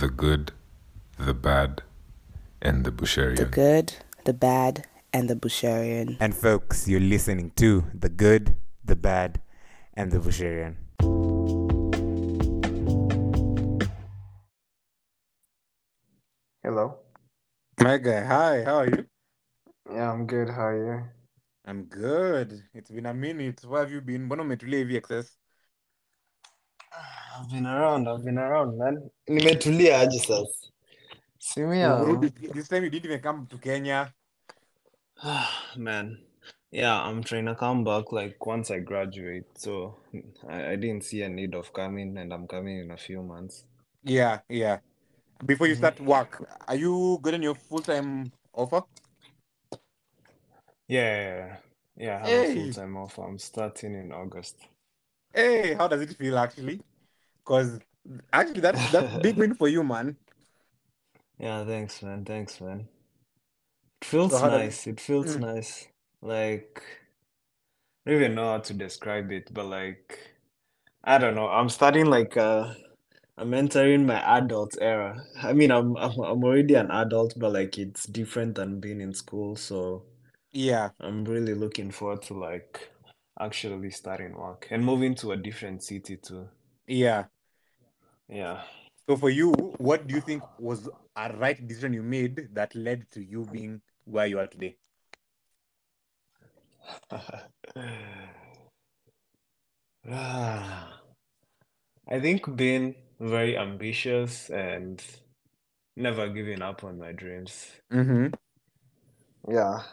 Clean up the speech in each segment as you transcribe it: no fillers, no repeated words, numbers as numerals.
The Good, the Bad, and the The Busharian. Good, the Bad, and the Busharian. And folks, you're listening to The Good, the Bad, and the Busharian. Hello. My guy, hi, how are you? Yeah, I'm good. How are you? I'm good. It's been a minute. Where have you been? Mbona umetulia hivi excess? I've been around, man. Nimetulia aje sasa. Umerudi. This time you didn't even come to Kenya. Man. Yeah, I'm trying to come back like once I graduate. So I didn't see a need of coming, and I'm coming in a few months. Yeah. Before you hmm start work, are you getting your full-time offer? Yeah, I have a Hey, full-time offer. I'm starting in August. hey, how does it feel actually? Because actually that's big win for you, man. Yeah, thanks, man. Thanks, man. It So feels how does it? nice. It feels Mm, nice. Like, I don't even know how to describe it, but like, I don't know. I'm entering my adult era. I mean, I'm already an adult, but like it's different than being in school. So yeah, I'm really looking forward to like actually starting work and moving to a different city too. yeah. Yeah. So for you, what do you think was a right decision you made that led to you being where you are today? I think being very ambitious and never giving up on my dreams. Mm-hmm. Yeah.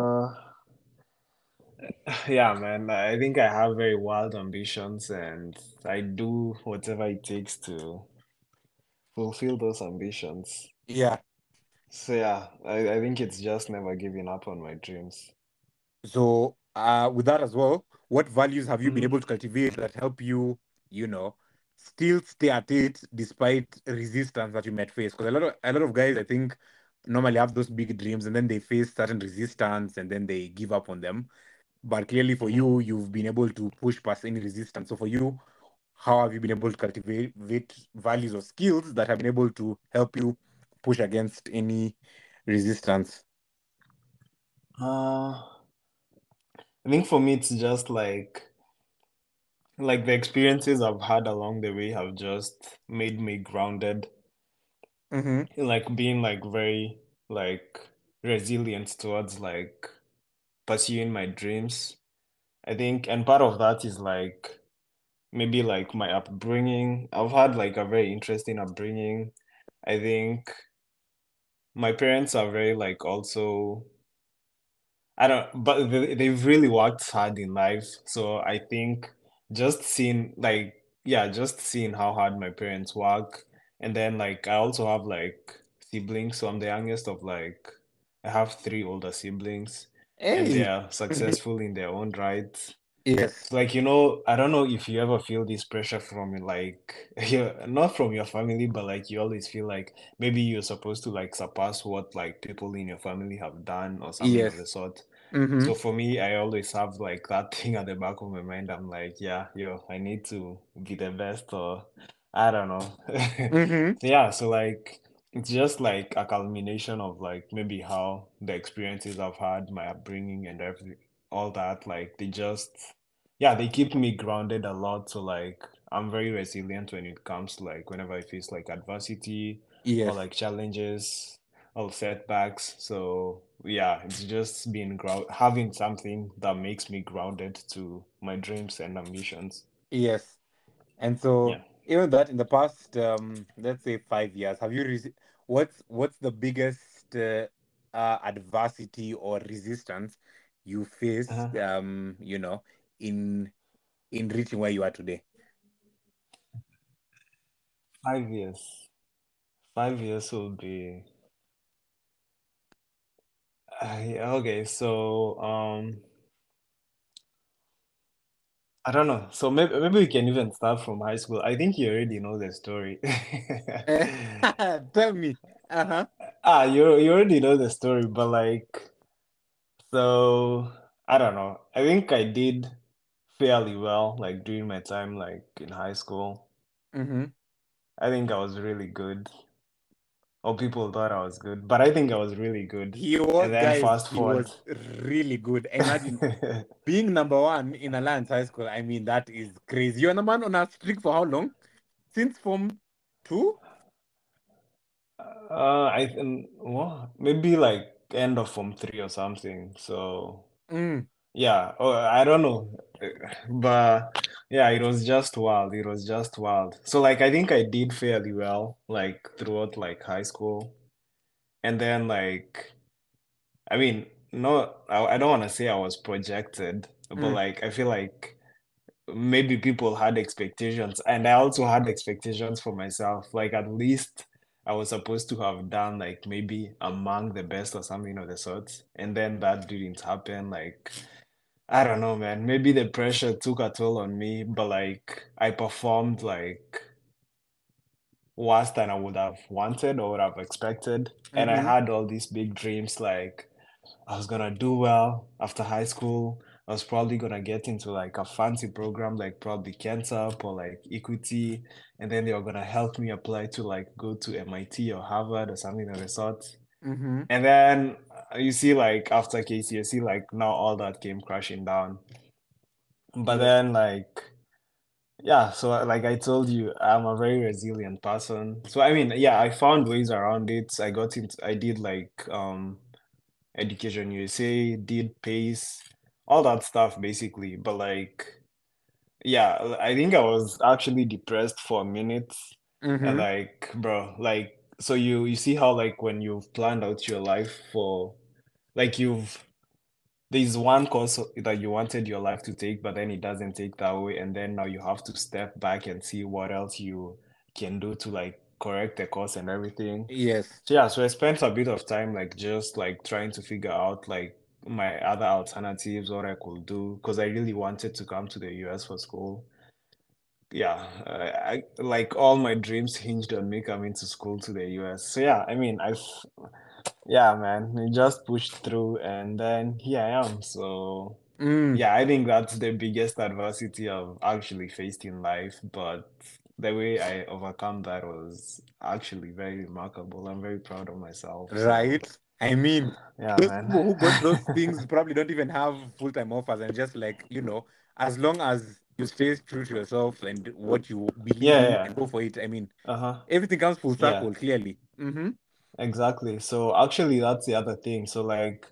Yeah, man. I think I have very wild ambitions and I do whatever it takes to fulfill those ambitions. Yeah. So yeah, I think it's just never giving up on my dreams. So with that as well, what values have you been hmm able to cultivate that help you, still stay at it despite resistance that you might face? Because a lot of guys, I think, normally have those big dreams and then they face certain resistance and then they give up on them. But clearly for hmm you, you've been able to push past any resistance. So for you, how have you been able to cultivate values or skills that have been able to help you push against any resistance? Uh, I think for me it's just like the experiences I've had along the way have just made me grounded, Mm-hmm. like being like very like resilient towards like pursuing my dreams. I think, and part of that is like maybe like my upbringing. I've had like a very interesting upbringing. I think my parents are very like also I don't but they've really worked hard in life. So I think just seeing how hard my parents work. And then like I also have like siblings, so I'm the youngest of like I have three older siblings and they Hey. are successful in their own right. Yes. So like I don't know if you ever feel this pressure from like not from your family, but like you always feel like maybe you're supposed to like surpass what like people in your family have done or something of the Yes. sort. Mm-hmm. So for me, I always have like that thing at the back of my mind. I'm like, yeah, I need to be the best or I don't know. Mm-hmm. Yeah, so like it's just like a culmination of like maybe how the experiences I've had, my upbringing and all that, like they keep me grounded a lot. So like I'm very resilient when it comes to like whenever I face like adversity or Yes. like challenges or setbacks. So yeah, it's just having something that makes me grounded to my dreams and ambitions. Yes. And so Yeah. even that in the past, let's say 5 years, what's the biggest adversity or resistance you face, Uh-huh. in reaching where you are today? 5 years. 5 years will be okay. So I don't know. So maybe we can even start from high school. I think you already know the story. Tell me. Uh-huh. You already know the story, but like so I don't know. I think I did fairly well like during my time like in high school. Mm-hmm. I think I was really good. or people thought I was good, but I think I was really good. He was, And then guys, fast he forward. was really good. Imagine being number one in Alliance High School. I mean, that is crazy. You're number one on a streak for how long? Since Form 2? I think well, maybe like end of Form 3 or something. So Mm, yeah, I don't know, but yeah, it was just wild. It was just wild. So like I think I did fairly well like throughout like high school, and then like I mean, no, I don't want to say I was projected, but mm, like I feel like maybe people had expectations, and I also had expectations for myself. Like at least I was supposed to have done like maybe among the best or something of the sort, and then that didn't happen. Like I don't know, man. Maybe the pressure took a toll on me, but like I performed like worse than I would have wanted or would have expected, and I mm-hmm. had all these big dreams like I was gonna do well after high school. I was probably gonna get into like a fancy program like probably Kentop or like Equity, and then they were gonna help me apply to like go to MIT or Harvard or something of the sort. Mm-hmm. And then you see like after KCSE, like now all that came crashing down. But Yes. then like yeah, so like I told you, I'm a very resilient person. So I mean, yeah, I found ways around it. I did like Education USA, did PACE, all that stuff basically. But like, yeah, I think I was actually depressed for a minute. And Mm-hmm. like, bro, like, so you see how like when you've planned out your life for like there's one course that you wanted your life to take, but then it doesn't take that way, and then now you have to step back and see what else you can do to like correct the course and everything. Yes. So yeah, so I spent a bit of time like just like trying to figure out like my other alternatives, what I could do, because I really wanted to come to the US for school. Yeah, I like all my dreams hinged on me coming to school to the US. So yeah, I mean, yeah, man, I just pushed through and then here I am. So Mm. yeah, I think that's the biggest adversity I've actually faced in life, but the way I overcome that was actually very remarkable. I'm very proud of myself. So Right. I mean, yeah, those man. people who got those things probably don't even have full-time offers and just like, as long as you stay true to yourself and what you believe Yeah, in yeah. and go for it. I mean, Uh-huh. everything comes full Yeah, circle, clearly. Mm-hmm. exactly. So actually that's the other thing. So like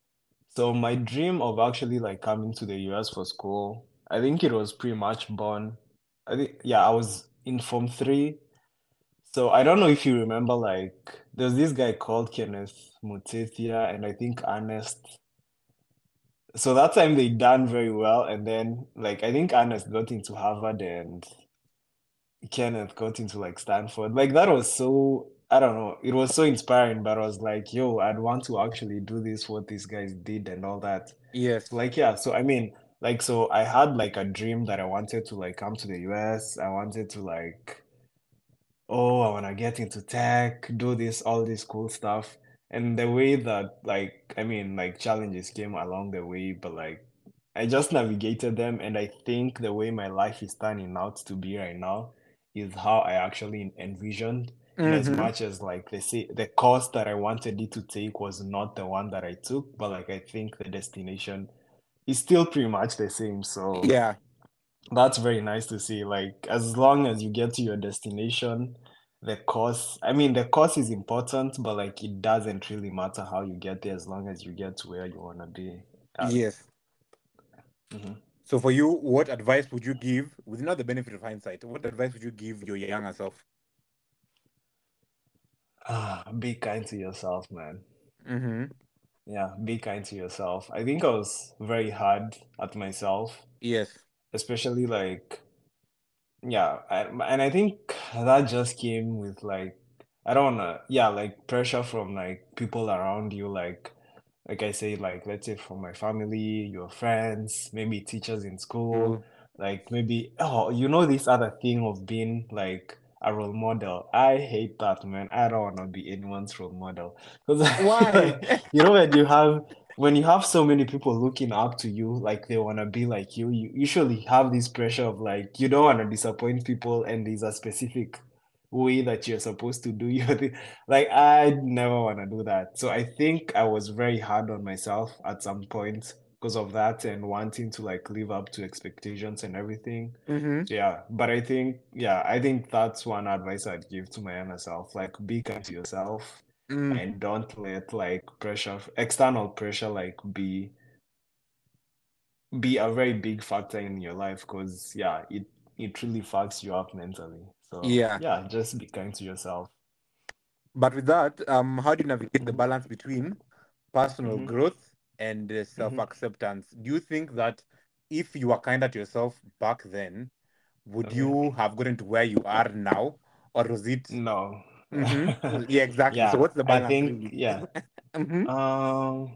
so my dream of actually like coming to the US for school, I think it was pretty much born. I think yeah, I was in Form 3. So I don't know if you remember, like, there's this guy called Kenneth Mutethia and I think Ernest. So that time they done very well, and then like I think Ernest got into Harvard and Kenneth got into like Stanford. Like that was so I don't know, it was so inspiring, but I was like, yo, I'd want to actually do this, what these guys did and all that. So Yes. like yeah, so I mean, like so I had like a dream that I wanted to like come to the US. I wanted to like oh, I want to get into tech, do this, all this cool stuff. And the way that, like, I mean, like, challenges came along the way, but like, I just navigated them. And I think the way my life is turning out to be right now is how I actually envisioned. In as Mm-hmm. much as, like, they say the course that I wanted it to take was not the one that I took, but like, I think the destination is still pretty much the same. So, Yeah. that's very nice to see. Like, as long as you get to your destination, the course, I mean, the course is important, but like, it doesn't really matter how you get there as long as you get to where you want to be at. Yes. Mhm. So for you, what advice would you give, with not the benefit of hindsight, what advice would you give your younger self? Be kind to yourself, man. Mm-hmm. Yeah, be kind to yourself. I think I was very hard at myself, Yes. especially like yeah, and I think that just came with like I don't wanna yeah, like pressure from like people around you, like I say, like let's say from my family, your friends, maybe teachers in school, Cool. like maybe oh, you know this other thing of being like a role model. I hate that, man. I don't wanna be anyone's role model because I feel Why? like you know when you have so many people looking up to you, like they want to be like you usually have this pressure of like you don't want to disappoint people, and there's a specific way that you're supposed to do your thing. Like I never want to do that. So I think I was very hard on myself at some point because of that and wanting to like live up to expectations and everything. Mm-hmm. So yeah, but I think that's one advice I'd give to my younger self. Like be kind to yourself Mm. and don't let like external pressure like be a very big factor in your life because it really fucks you up mentally. So Yeah. yeah, just be kind to yourself. But with that, how do you navigate the Hmm. balance between personal Hmm. growth and Hmm. self-acceptance? Do you think that if you were kinder to yourself back then, would Okay. you have gotten to where you are now? Or was it? No. Mm-hmm. Yeah, exactly. So Yeah, what's the I balance think really? yeah. Mm-hmm. Um,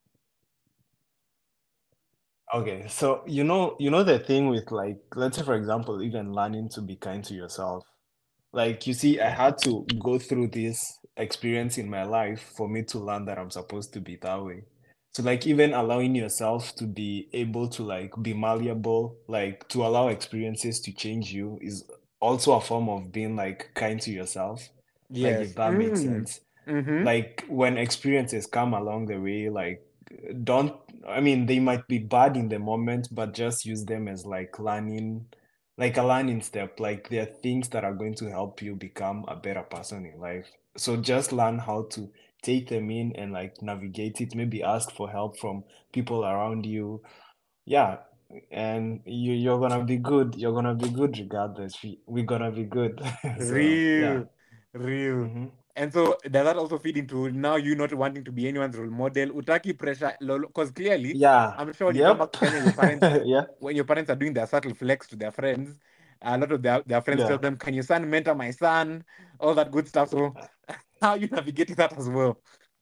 okay, so the thing with like, let's say for example, even learning to be kind to yourself. Like, you see, I had to go through this experience in my life for me to learn that I'm supposed to be that way. So, like, even allowing yourself to be able to, like, be malleable, like, to allow experiences to change you is also a form of being, like, kind to yourself. Like, if Yes. that makes Mm. sense. Mm-hmm. Like, when experiences come along the way, like, don't, I mean, they might be bad in the moment, but just use them as, like a learning step. Like there are things that are going to help you become a better person in life. So just learn how to take them in and like navigate it. Maybe ask for help from people around you. Yeah. And you're gonna be good. You're gonna be good regardless. We're gonna be good. So yeah. Real, real. Hmm. And so does that also feed into now you not wanting to be anyone's role model? Utaki pressure, because clearly, Yeah. I'm sure when you come back Yep. to Kenya, your parents, Yeah. when your parents are doing their subtle flex to their friends, a lot of their friends tell Yeah. them, "Can your son mentor my son?" All that good stuff. So how you navigating that as well?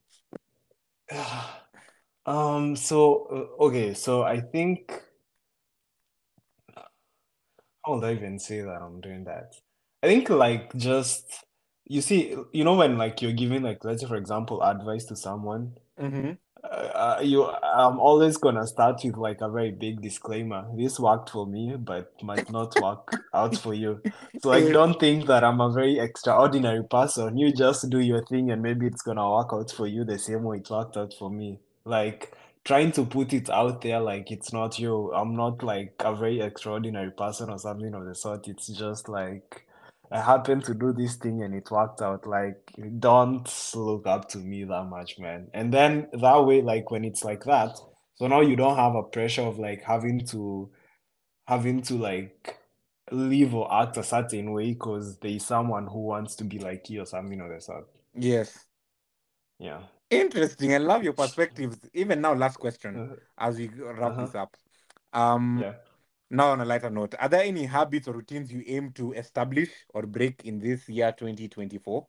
Okay, so I think how would I even say that I'm doing that? I think like just you see, when like you're giving like let's say for example advice to someone, Mm-hmm. I'm always gonna start with like a very big disclaimer. This worked for me, but might not work out for you. So like Yes. don't think that I'm a very extraordinary person. You just do your thing and maybe it's gonna work out for you the same way it worked out for me. Like trying to put it out there like it's not you. I'm not like a very extraordinary person or something of the sort. It's just like I happened to do this thing and it worked out. Like, don't look up to me that much, man. And then that way, like when it's like that, so now you don't have a pressure of like having to like live or act a certain way because there is someone who wants to be like you or something of the sort. Yes. Yeah. Interesting. I love your perspectives. Even now, last question Uh, as we wrap uh-huh. this up. Um, Yeah. Now, on a lighter note, are there any habits or routines you aim to establish or break in this year 2024?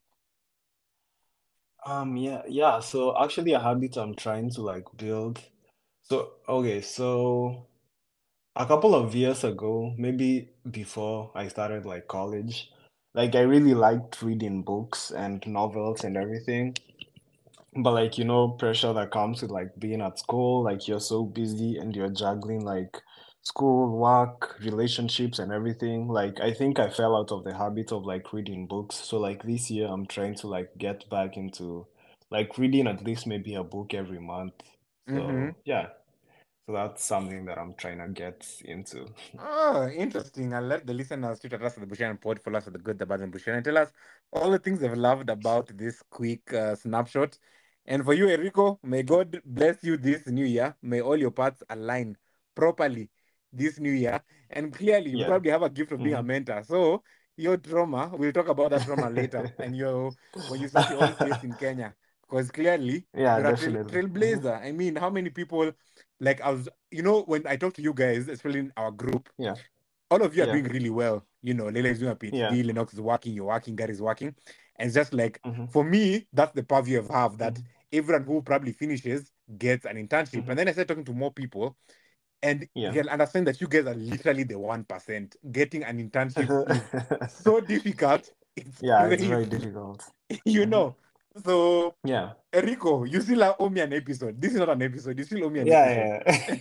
Yeah. So actually a habit I'm trying to like build. So okay, so a couple of years ago, maybe before I started like college, like I really liked reading books and novels and everything. But like, pressure that comes with like being at school, like you're so busy and you're juggling like school, work, relationships and everything. Like I think I fell out of the habit of like reading books. So like this year I'm trying to like get back into like reading at least maybe a book every month. Mm-hmm. So yeah. So that's something that I'm trying to get into. Oh, interesting. I'll let the listeners tweet at us at the Bushian Pod, follow us at the Good, the Bad, and Bushian, and tell us all the things they've loved about this quick snapshot. And for you, Enrico, may God bless you this new year. May all your paths align properly this new year. And clearly, you Yeah. probably have a gift of being a Hmm. mentor. So your trauma, we'll talk about that trauma later. And your when you start your own place in Kenya, because clearly Yeah, you're a definitely. Hmm. trailblazer. I mean, how many people like I was, when I talk to you guys, especially in our group, Yeah. all of you are Yeah. doing really well. Leila is doing a Yeah. PhD, Lennox is working, you're working, Gary is working. And it's just like, Hmm. for me, that's the purview of have that Hmm. everyone who probably finishes gets an internship. Hmm. And then I started talking to more people, and you Yeah. can understand that you guys are literally the 1%. Getting an internship is so difficult. It's Yeah, it's very crazy, difficult. you Hmm. know. So, Yeah. Enrico, you still owe me an episode. This is not an episode, you still owe me an episode. Yeah, yeah.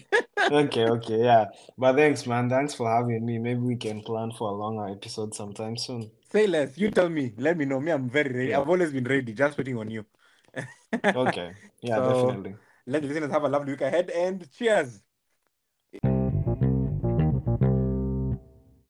Okay, yeah. But thanks, man. Thanks for having me. Maybe we can plan for a longer episode sometime soon. Say less. You tell me. Let me know. Me, I'm very ready. Yeah. I've always been ready, just waiting on you. Okay. Yeah, So definitely. let the listeners have a lovely week ahead and cheers.